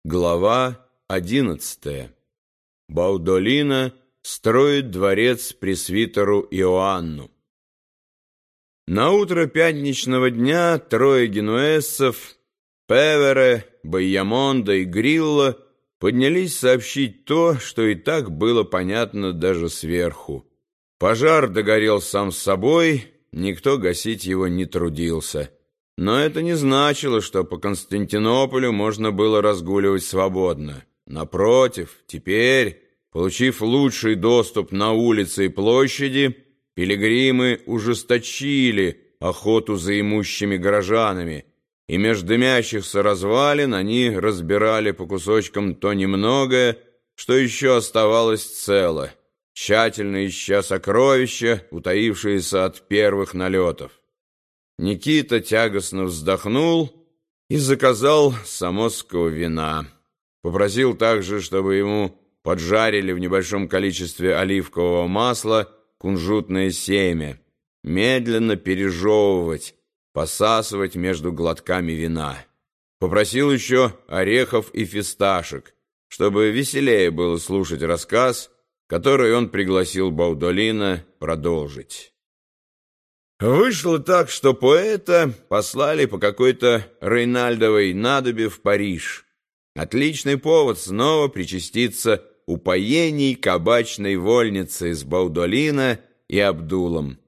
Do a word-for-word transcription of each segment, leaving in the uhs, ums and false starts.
Глава одиннадцатая. Баудолино строит дворец пресвитеру Иоанну. На утро пятничного дня трое генуэзцев, Певере, Байямонда и Грилло, поднялись сообщить то, что и так было понятно даже сверху. Пожар догорел сам собой, никто гасить его не трудился. Но это не значило, что по Константинополю можно было разгуливать свободно. Напротив, теперь, получив лучший доступ на улицы и площади, пилигримы ужесточили охоту за имущими горожанами, и меж дымящихся развалин они разбирали по кусочкам то немногое, что еще оставалось цело, тщательно ища сокровища, утаившиеся от первых налетов. Никита тягостно вздохнул и заказал самосского вина. Попросил также, чтобы ему поджарили в небольшом количестве оливкового масла кунжутное семя, медленно пережевывать, посасывать между глотками вина. Попросил еще орехов и фисташек, чтобы веселее было слушать рассказ, который он пригласил Баудолино продолжить. Вышло так, что поэта послали по какой-то Рейнальдовой надобе в Париж. Отличный повод снова причаститься упоений кабачной вольницы с Баудолино и Абдулом.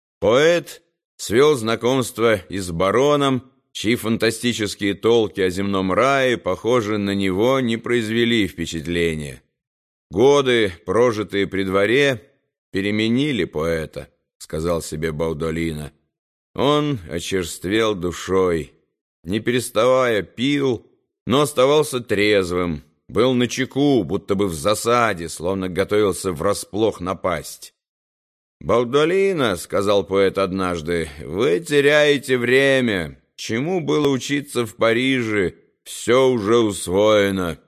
Поэт свел знакомство и с бароном, чьи фантастические толки о земном рае, похоже, на него не произвели впечатления. Годы, прожитые при дворе, переменили поэта, сказал себе Баудолино. Он очерствел душой, не переставая пил, но оставался трезвым, был начеку, будто бы в засаде, словно готовился врасплох напасть. «Баудолино, — сказал поэт однажды, — вы теряете время. Чему было учиться в Париже, все уже усвоено.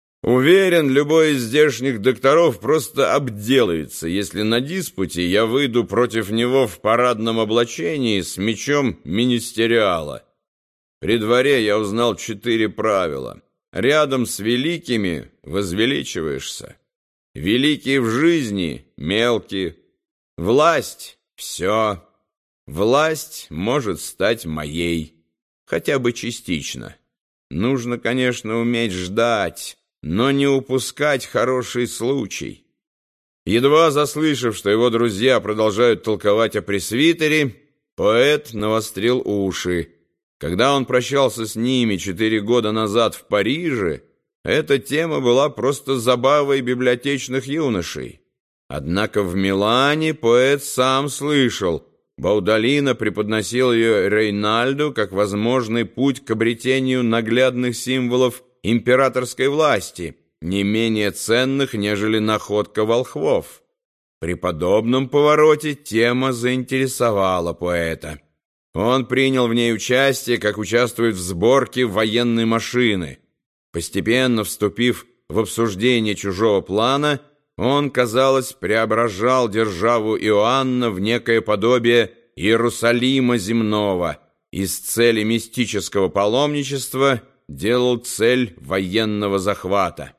Уверен, любой из здешних докторов просто обделается, если на диспуте я выйду против него в парадном облачении с мечом министериала. При дворе я узнал четыре правила. Рядом с великими возвеличиваешься. Великие в жизни — мелкие. Власть — все. Власть может стать моей, хотя бы частично. Нужно, конечно, уметь ждать, но не упускать хороший случай». Едва заслышав, что его друзья продолжают толковать о пресвитере, поэт навострил уши. Когда он прощался с ними четыре года назад в Париже, эта тема была просто забавой библиотечных юношей. Однако в Милане поэт сам слышал, Баудолино преподносил ее Рейнальду как возможный путь к обретению наглядных символов императорской власти, не менее ценных, нежели находка волхвов. При подобном повороте тема заинтересовала поэта. Он принял в ней участие, как участвует в сборке военной машины. Постепенно вступив в обсуждение чужого плана, он, казалось, преображал державу Иоанна в некое подобие Иерусалима земного, из цели мистического паломничества делал цель военного захвата.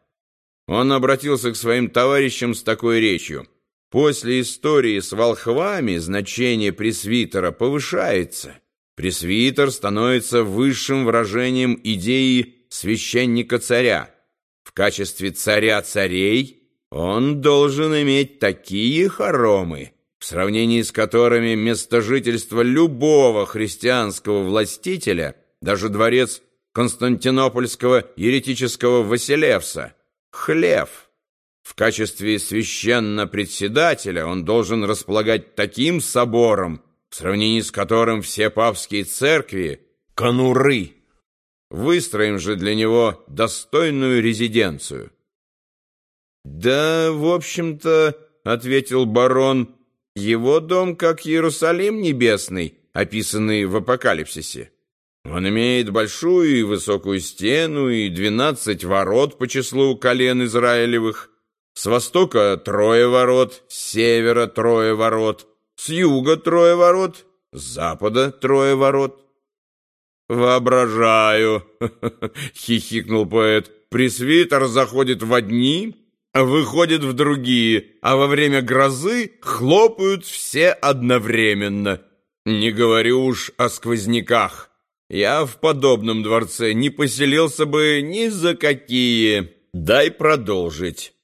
Он обратился к своим товарищам с такой речью: «После истории с волхвами значение пресвитера повышается. Пресвитер становится высшим выражением идеи священника-царя. В качестве царя-царей он должен иметь такие хоромы, в сравнении с которыми место жительства любого христианского властителя, даже дворец константинопольского еретического Василевса, хлев. В качестве священно-председателя он должен располагать таким собором, в сравнении с которым все папские церкви — конуры. Выстроим же для него достойную резиденцию». «Да, в общем-то, — ответил барон, — его дом как Иерусалим небесный, описанный в Апокалипсисе. Он имеет большую и высокую стену и двенадцать ворот по числу колен Израилевых. С востока трое ворот, с севера трое ворот, с юга трое ворот, с запада трое ворот». «Воображаю, — хихикнул поэт, пресвитер заходит в одни, выходит в другие, а во время грозы хлопают все одновременно. Не говорю уж о сквозняках. Я в подобном дворце не поселился бы ни за какие. Дай продолжить.